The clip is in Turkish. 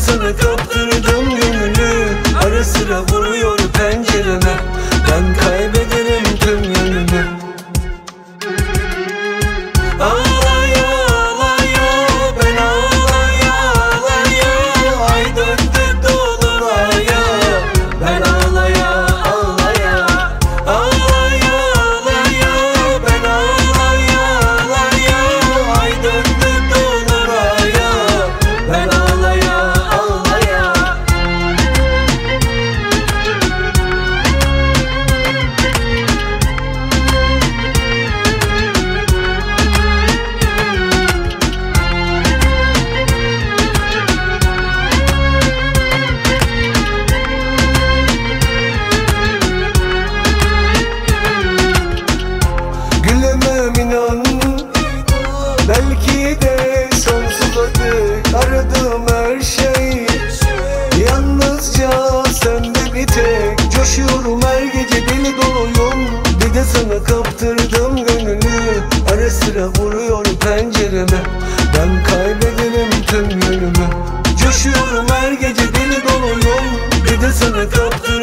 sana kaptırdım gönlümü. Ara sıra vuruyor pencereme, ben kaybederim tüm yönümü. Ağlaya ağlaya ben ağlaya ağlaya, ay döndü dolunaya, ben ağlaya ağlaya. Ağlaya ağlaya ben ağlaya ağlaya, ay döndü dolunaya, ben ağlaya ağlaya. Gülemem inan, belki de sonsuza dek aradığım her şey yalnızca sende bir tek. Coşuyorum her gece, deli doluyum, bir de sana kaptırdım gönlümü. Ara sıra vuruyor pencereme, ben kaybederim tüm yönümü. Coşuyorum her gece, deli doluyum, bir de sana kaptırdım